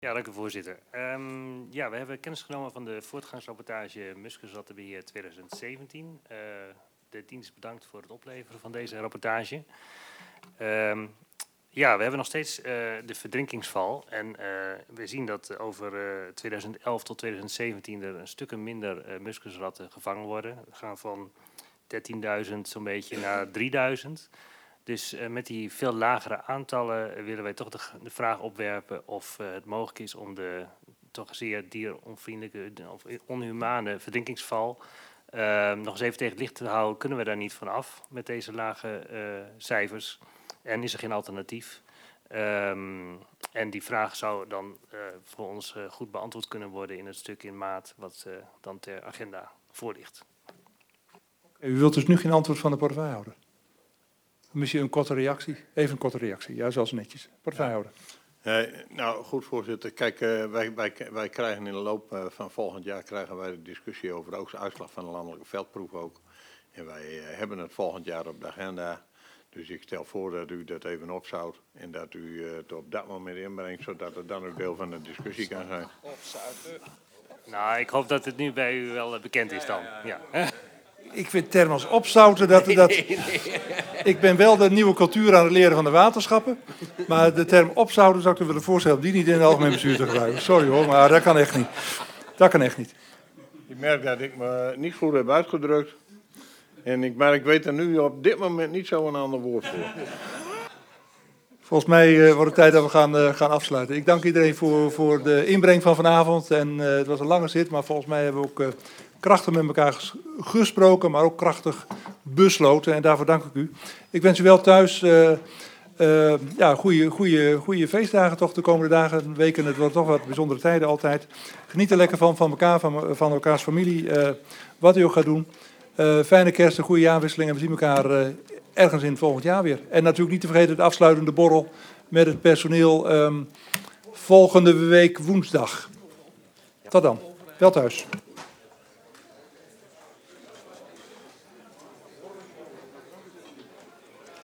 Ja, dank u voorzitter. Ja, we hebben kennis genomen van de voortgangsrapportage Muskusrattenbeheer 2017. De dienst bedankt voor het opleveren van deze rapportage. Ja, we hebben nog steeds de verdrinkingsval en we zien dat over 2011 tot 2017 er een stukken minder muskusratten gevangen worden. We gaan van 13.000 zo'n beetje naar 3.000. Dus met die veel lagere aantallen willen wij toch de vraag opwerpen of het mogelijk is om de toch zeer dieronvriendelijke of onhumane verdrinkingsval nog eens even tegen het licht te houden. Kunnen we daar niet van af met deze lage cijfers? En is er geen alternatief? En die vraag zou dan voor ons goed beantwoord kunnen worden in het stuk in maart wat dan ter agenda voor ligt. U wilt dus nu geen antwoord van de portefeuillehouder? Misschien een korte reactie? Even een korte reactie, ja, zoals netjes. Portefeuillehouder. Nou, goed voorzitter. Kijk, wij krijgen in de loop van volgend jaar krijgen wij de discussie over de uitslag van de landelijke veldproef ook. En wij hebben het volgend jaar op de agenda. Dus ik stel voor dat u dat even opzoudt en dat u het op dat moment inbrengt, zodat het dan ook deel van de discussie kan zijn. Nou, ik hoop dat het nu bij u wel bekend is dan. Ja. Ik vind term als opzouten, ik ben wel de nieuwe cultuur aan het leren van de waterschappen, maar de term opzouten zou ik u willen voorstellen om die niet in het algemeen bestuur te gebruiken. Sorry hoor, maar dat kan echt niet. Dat kan echt niet. Ik merk dat ik me niet goed heb uitgedrukt. Maar ik weet er nu op dit moment niet zo een ander woord voor. Volgens mij wordt het tijd dat we gaan afsluiten. Ik dank iedereen voor de inbreng van vanavond. En het was een lange zit, maar volgens mij hebben we ook krachtig met elkaar gesproken, maar ook krachtig besloten. En daarvoor dank ik u. Ik wens u wel thuis goede feestdagen toch de komende dagen, weken. Het wordt toch wat bijzondere tijden altijd. Geniet er lekker van elkaar, van elkaars familie, wat u ook gaat doen. Fijne kerst, een goede jaarwisseling en we zien elkaar ergens in het volgend jaar weer. En natuurlijk niet te vergeten de afsluitende borrel met het personeel volgende week woensdag. Tot dan. Wel thuis.